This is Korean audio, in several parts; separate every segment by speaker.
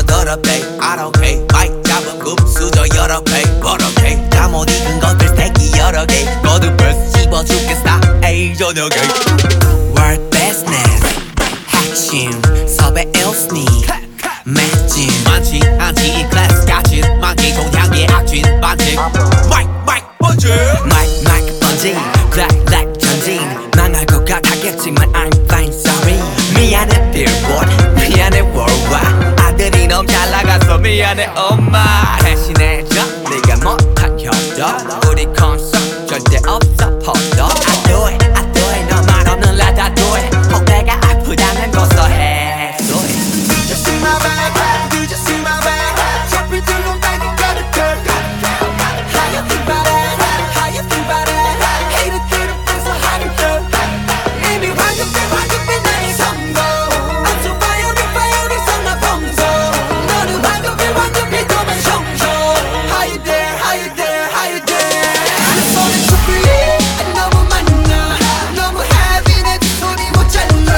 Speaker 1: 더럽 babe I don't care 마이크 잡은 급수저 여러 배 버럭해 잠못 익은 것들 새끼 여러 개 거듭을 씹어 죽겠다 에이 저녁에 World business 핵심 섭외 일스니 매진 많지 않지 이 클래스 같은 많기 동향의 악진 반칙 마이크 번지 마이크 번지 black 전진 망할 것 같았겠지만 I'm fine sorry 미안해 billboard 미안해 worldwide 아들이 너무 잘 나가서 미안해 엄마 대신해줘 네가 못한 효도 우리 콘서트 절대 없어 포도 I do it 너 말 없는 라다 do it 혹배가 아프다면 고소해 do it
Speaker 2: Did you see my bag? Did you see my bag? 잡힐 줄로 빨리 가득해 How you feel about it? How you feel about it? Hater들은 방송하는 듯 이미 완벽해 나의 성공 I'm so fire 성나 봉송 너는 완벽해 도만 성공 How you there? How you there? How you there? 내 손에 촛불이 너무 많아 너무 heavy 내 두 손이 못 잘라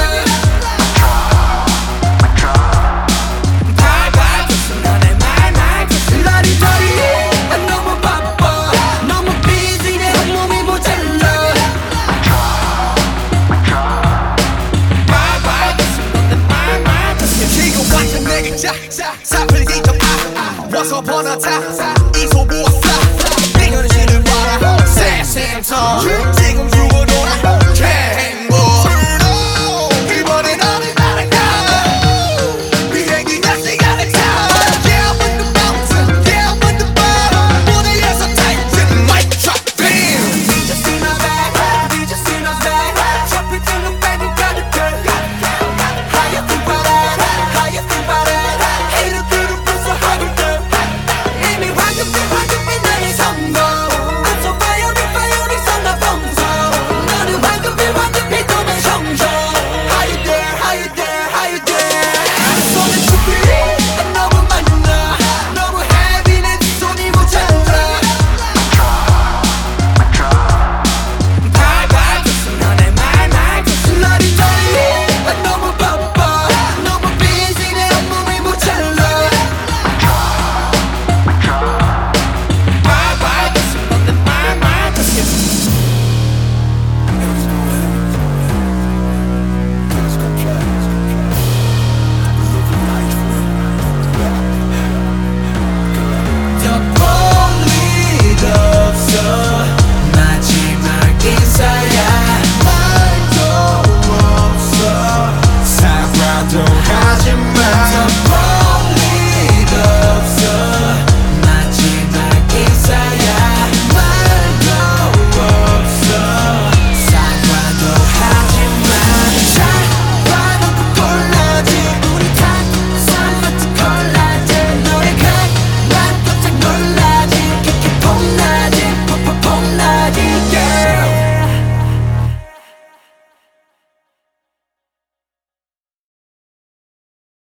Speaker 2: 너무 바빠 너무 busy 내 몸이 모자라 지금 완전 내게 사풀기 좀 Once upon a time 이 소부와 싸 이거는 지는 봐라 세상에서 지금 죽어도나